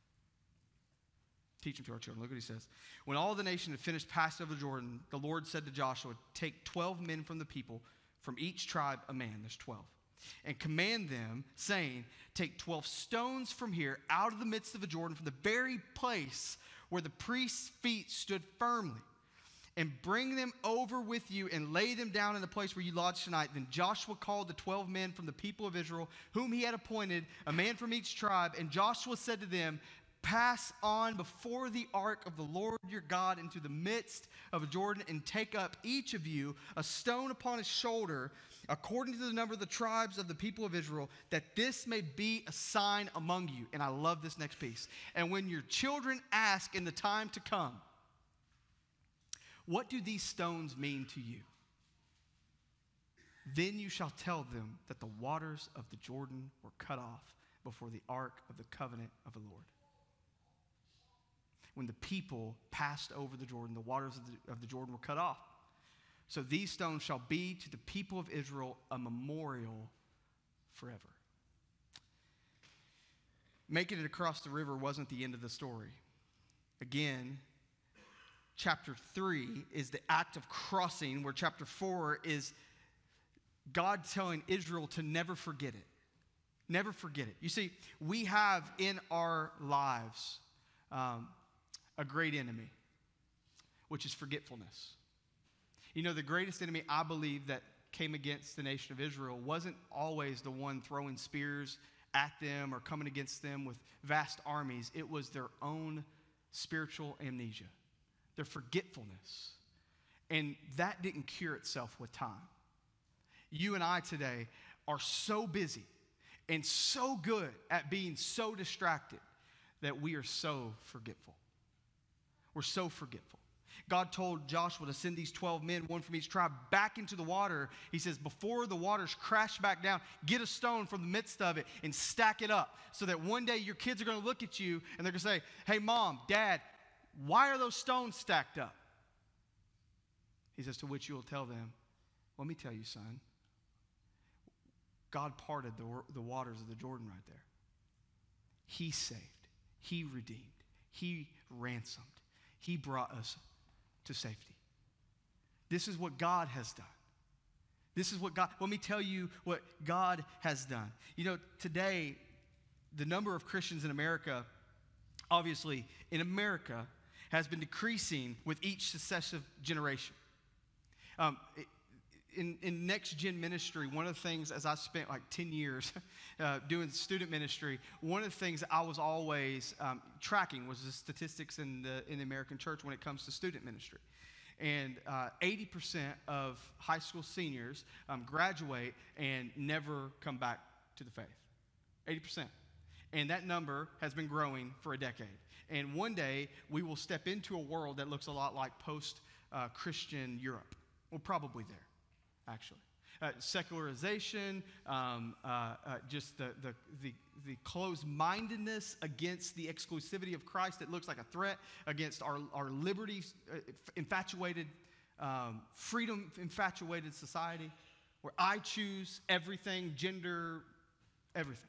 Teach them to our children. Look what he says. When all the nation had finished passing over the Jordan, the Lord said to Joshua, take twelve men from the people, from each tribe a man. There's twelve. And command them, saying, take twelve stones from here, out of the midst of the Jordan, from the very place where the priest's feet stood firmly, and bring them over with you and lay them down in the place where you lodge tonight. Then Joshua called the twelve men from the people of Israel, whom he had appointed, a man from each tribe. And Joshua said to them, pass on before the ark of the Lord your God into the midst of Jordan, and take up each of you a stone upon his shoulder, according to the number of the tribes of the people of Israel, that this may be a sign among you. And I love this next piece. And when your children ask in the time to come, what do these stones mean to you? Then you shall tell them that the waters of the Jordan were cut off before the ark of the covenant of the Lord. When the people passed over the Jordan, the waters of the, of the Jordan were cut off. So these stones shall be to the people of Israel a memorial forever. Making it across the river wasn't the end of the story. Again, chapter three is the act of crossing, where chapter four is God telling Israel to never forget it. Never forget it. You see, we have in our lives um, a great enemy, which is forgetfulness. You know, the greatest enemy, I believe, that came against the nation of Israel wasn't always the one throwing spears at them or coming against them with vast armies. It was their own spiritual amnesia, their forgetfulness. And that didn't cure itself with time. You and I today are so busy and so good at being so distracted that we are so forgetful. We're so forgetful. God told Joshua to send these twelve men, one from each tribe, back into the water. He says, before the waters crash back down, get a stone from the midst of it and stack it up so that one day your kids are going to look at you and they're going to say, hey, Mom, Dad, why are those stones stacked up? He says, to which you will tell them, let me tell you, son, God parted the, the waters of the Jordan right there. He saved. He redeemed. He ransomed. He brought us to safety. This is what God has done. This is what God, let me tell you what God has done. You know, today, the number of Christians in America, obviously, in America, has been decreasing with each successive generation. Um, in, in Next Gen ministry, one of the things, as I spent like ten years uh, doing student ministry, one of the things I was always um, tracking was the statistics in the, in the American church when it comes to student ministry. And uh, eighty percent of high school seniors um, graduate and never come back to the faith. eighty percent. And that number has been growing for a decade. And one day, we will step into a world that looks a lot like post-Christian uh, Europe. We're probably there, actually. Uh, secularization, um, uh, uh, just the, the, the, the closed-mindedness against the exclusivity of Christ that looks like a threat against our, our liberty-infatuated, um, freedom-infatuated society where I choose everything, gender, everything.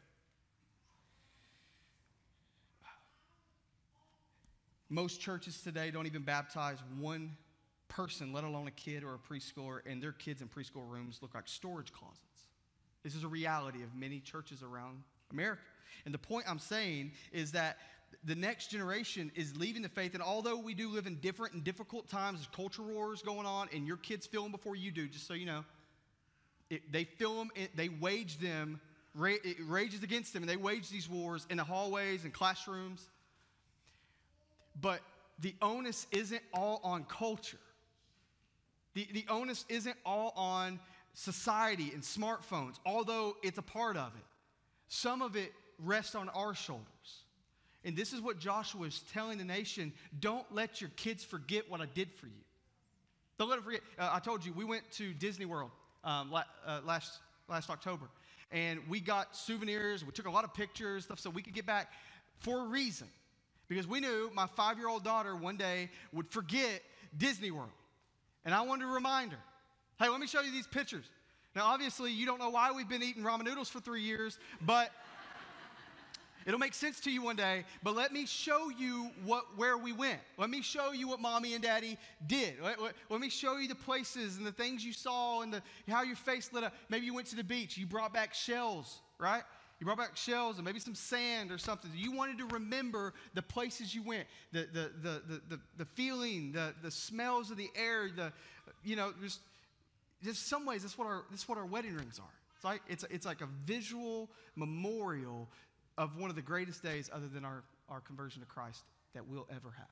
Most churches today don't even baptize one person, let alone a kid or a preschooler, and their kids in preschool rooms look like storage closets. This is a reality of many churches around America. And the point I'm saying is that the next generation is leaving the faith, and although we do live in different and difficult times, there's culture wars going on, and your kids feel them before you do, just so you know. It, they feel them, it, they wage them, ra- it rages against them, and they wage these wars in the hallways and classrooms. But the onus isn't all on culture. The, the onus isn't all on society and smartphones, although it's a part of it. Some of it rests on our shoulders. And this is what Joshua is telling the nation: don't let your kids forget what I did for you. Don't let them forget. Uh, I told you, we went to Disney World um, la- uh, last, last October. And we got souvenirs. We took a lot of pictures, stuff, so we could get back for a reason. Because we knew my five-year-old daughter one day would forget Disney World. And I wanted to remind her, hey, let me show you these pictures. Now, obviously, you don't know why we've been eating ramen noodles for three years, but it'll make sense to you one day. But let me show you what where we went. Let me show you what Mommy and Daddy did. Let, let, let me show you the places and the things you saw and the, how your face lit up. Maybe you went to the beach. You brought back shells, right? You brought back shells and maybe some sand or something. You wanted to remember the places you went, the the the the the, the feeling, the, the smells of the air, the you know, just just some ways that's what our that's what our wedding rings are. It's like it's it's like a visual memorial of one of the greatest days other than our, our conversion to Christ that we'll ever have.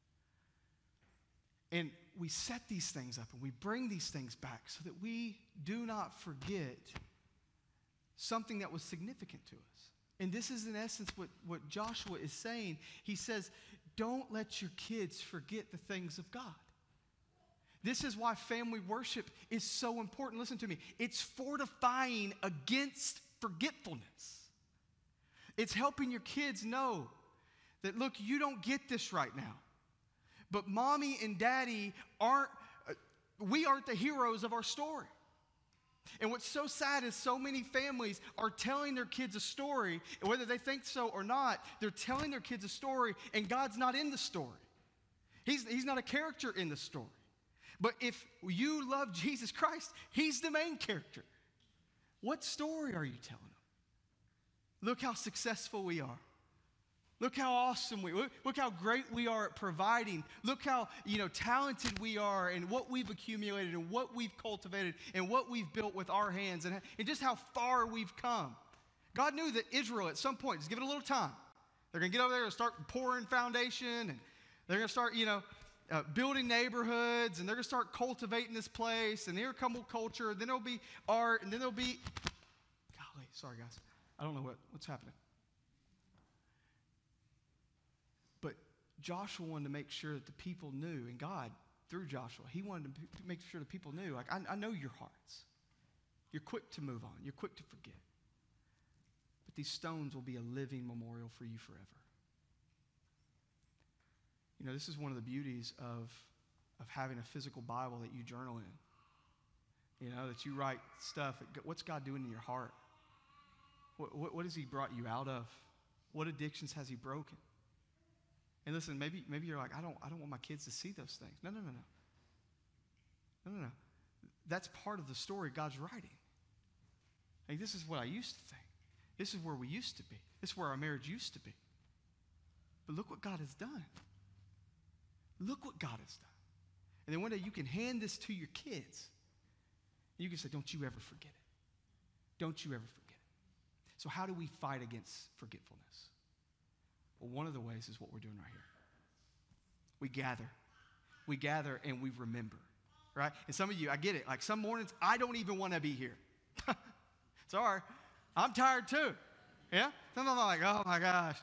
And we set these things up and we bring these things back so that we do not forget something that was significant to us. And this is in essence what, what Joshua is saying. He says, don't let your kids forget the things of God. This is why family worship is so important. Listen to me. It's fortifying against forgetfulness. It's helping your kids know that, look, you don't get this right now. But mommy and daddy aren't, uh, we aren't the heroes of our story. And what's so sad is so many families are telling their kids a story, and whether they think so or not, they're telling their kids a story, and God's not in the story. He's, he's not a character in the story. But if you love Jesus Christ, he's the main character. What story are you telling them? Look how successful we are. Look how awesome we are. Look how great we are at providing. Look how, you know, talented we are and what we've accumulated and what we've cultivated and what we've built with our hands and, and just how far we've come. God knew that Israel at some point, just give it a little time, they're going to get over there and start pouring foundation, and they're going to start, you know, uh, building neighborhoods, and they're going to start cultivating this place, and here come culture, and then there'll be art, and then there'll be, golly, sorry guys, I don't know what, what's happening. Joshua wanted to make sure that the people knew, and God, through Joshua, he wanted to make sure the people knew, like, I, I know your hearts. You're quick to move on. You're quick to forget. But these stones will be a living memorial for you forever. You know, this is one of the beauties of, of having a physical Bible that you journal in. You know, that you write stuff. What's God doing in your heart? What, what, what has he brought you out of? What addictions has he broken? And listen, maybe, maybe you're like, I don't, I don't want my kids to see those things. No, no, no, no. No, no, no. That's part of the story God's writing. Hey, this is what I used to think. This is where we used to be. This is where our marriage used to be. But look what God has done. Look what God has done. And then one day you can hand this to your kids. And you can say, don't you ever forget it. Don't you ever forget it. So how do we fight against forgetfulness? Well, one of the ways is what we're doing right here. We gather. We gather and we remember, right? And some of you, I get it. Like some mornings, I don't even want to be here. Sorry. I'm tired too. Yeah? Sometimes I'm like, oh my gosh.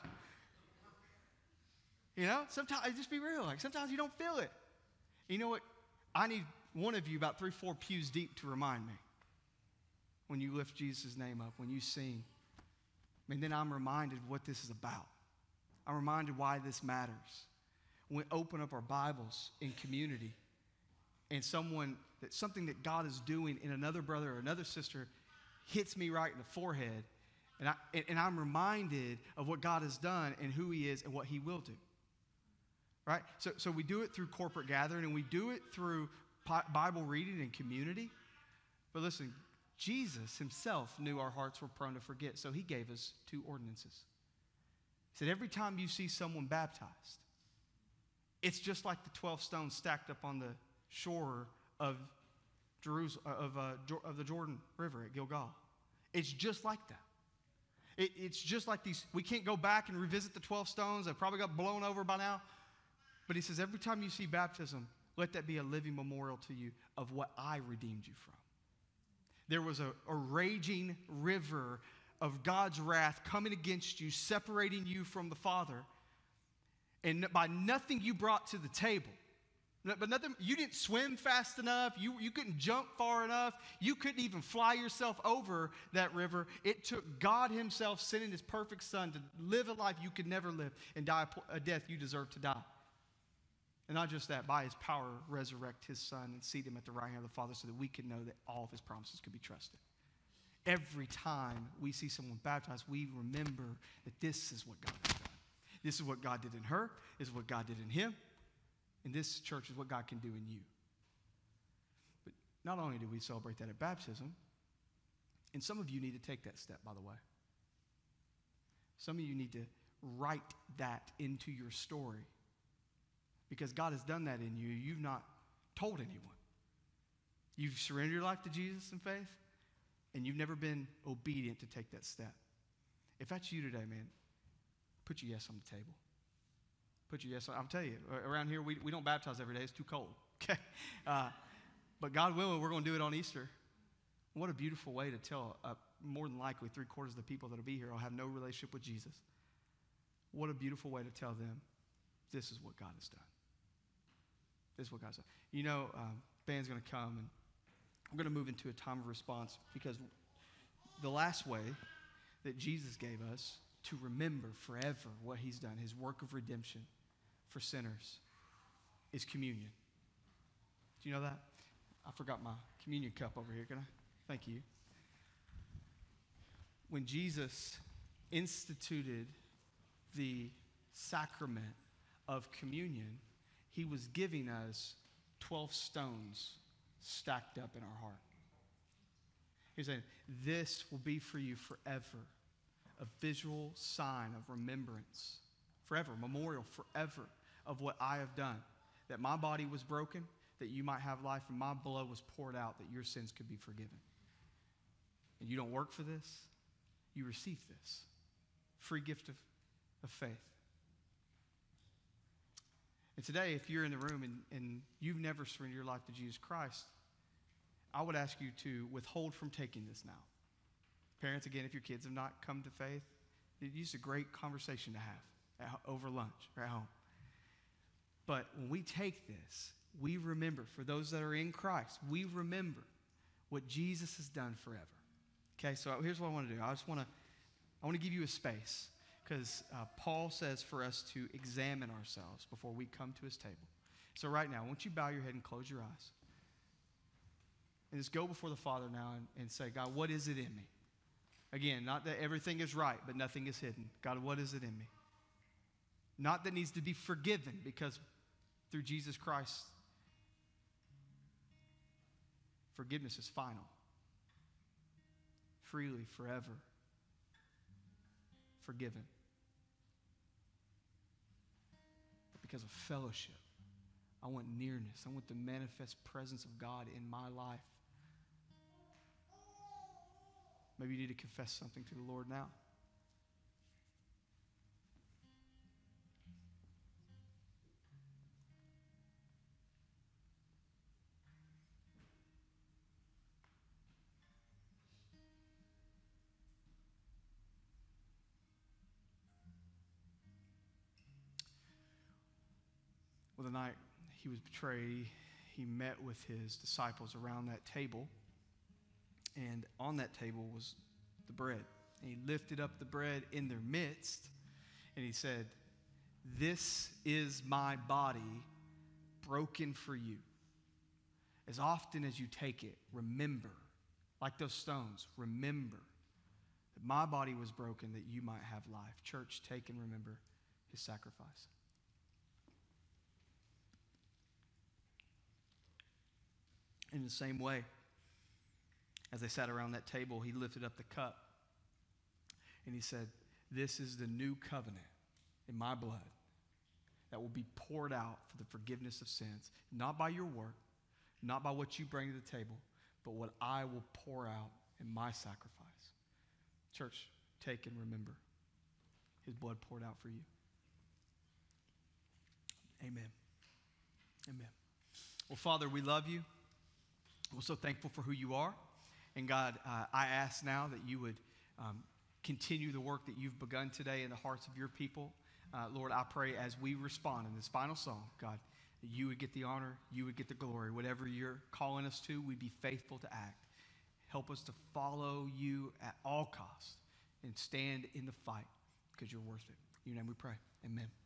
You know, sometimes, just be real. Like sometimes you don't feel it. You know what? I need one of you about three, four pews deep to remind me. When you lift Jesus' name up, when you sing. I mean, then I'm reminded what this is about. I'm reminded why this matters. When we open up our Bibles in community and someone, that something that God is doing in another brother or another sister hits me right in the forehead, and, I, and, and I'm reminded of what God has done and who he is and what he will do. Right? So, so we do it through corporate gathering, and we do it through Bible reading and community. But listen, Jesus himself knew our hearts were prone to forget, so he gave us two ordinances. He said, every time you see someone baptized, it's just like the twelve stones stacked up on the shore of Jerusalem, of, uh, of the Jordan River at Gilgal. It's just like that. It, it's just like these. We can't go back and revisit the twelve stones. They probably got blown over by now. But he says, every time you see baptism, let that be a living memorial to you of what I redeemed you from. There was a, a raging river of God's wrath coming against you, separating you from the Father. And by nothing you brought to the table. But nothing, you didn't swim fast enough. You, you couldn't jump far enough. You couldn't even fly yourself over that river. It took God himself sending his perfect son to live a life you could never live and die a death you deserve to die. And not just that, by his power, resurrect his son and seat him at the right hand of the Father so that we can know that all of his promises could be trusted. Every time we see someone baptized, we remember that this is what God has done. This is what God did in her. This is what God did in him. And this, church, is what God can do in you. But not only do we celebrate that at baptism, and some of you need to take that step, by the way. Some of you need to write that into your story. Because God has done that in you. You've not told anyone. You've surrendered your life to Jesus in faith, and you've never been obedient to take that step. If that's you today, man, put your yes on the table. Put your yes on. I'll tell you, around here, we, we don't baptize every day. It's too cold. Okay? Uh, but God willing, we're going to do it on Easter. What a beautiful way to tell, uh, more than likely, three quarters of the people that will be here will have no relationship with Jesus. What a beautiful way to tell them, this is what God has done. This is what God's done. You know, um, band's going to come, and we're going to move into a time of response, because the last way that Jesus gave us to remember forever what he's done, his work of redemption for sinners, is communion. Do you know that? I forgot my communion cup over here. Can I? Thank you. When Jesus instituted the sacrament of communion, he was giving us twelve stones stacked up in our heart. He's saying, this will be for you forever, a visual sign of remembrance, forever, memorial forever of what I have done, that my body was broken, that you might have life, and my blood was poured out, that your sins could be forgiven. And you don't work for this, you receive this free gift of, of faith. And today, if you're in the room and, and you've never surrendered your life to Jesus Christ, I would ask you to withhold from taking this now. Parents, again, if your kids have not come to faith, it's a great conversation to have at, over lunch or at home. But when we take this, we remember, for those that are in Christ, we remember what Jesus has done forever. Okay, so here's what I want to do. I just want to, I want to give you a space, because uh, Paul says for us to examine ourselves before we come to his table. So right now, won't you bow your head and close your eyes? And just go before the Father now and, and say, God, what is it in me? Again, not that everything is right, but nothing is hidden. God, what is it in me? Not that needs to be forgiven, because through Jesus Christ, forgiveness is final. Freely, forever. Forgiven. But because of fellowship, I want nearness. I want the manifest presence of God in my life. Maybe you need to confess something to the Lord now. Well, the night he was betrayed, he met with his disciples around that table. And on that table was the bread. And he lifted up the bread in their midst, and he said, this is my body broken for you. As often as you take it, remember, like those stones, remember that my body was broken that you might have life. Church, take and remember his sacrifice. In the same way, as they sat around that table, he lifted up the cup and he said, this is the new covenant in my blood that will be poured out for the forgiveness of sins, not by your work, not by what you bring to the table, but what I will pour out in my sacrifice. Church, take and remember his blood poured out for you. Amen. Amen. Well, Father, we love you. We're so thankful for who you are. And God, uh, I ask now that you would um, continue the work that you've begun today in the hearts of your people. Uh, Lord, I pray as we respond in this final song, God, that you would get the honor, you would get the glory. Whatever you're calling us to, we'd be faithful to act. Help us to follow you at all costs and stand in the fight, because you're worth it. In your name we pray. Amen.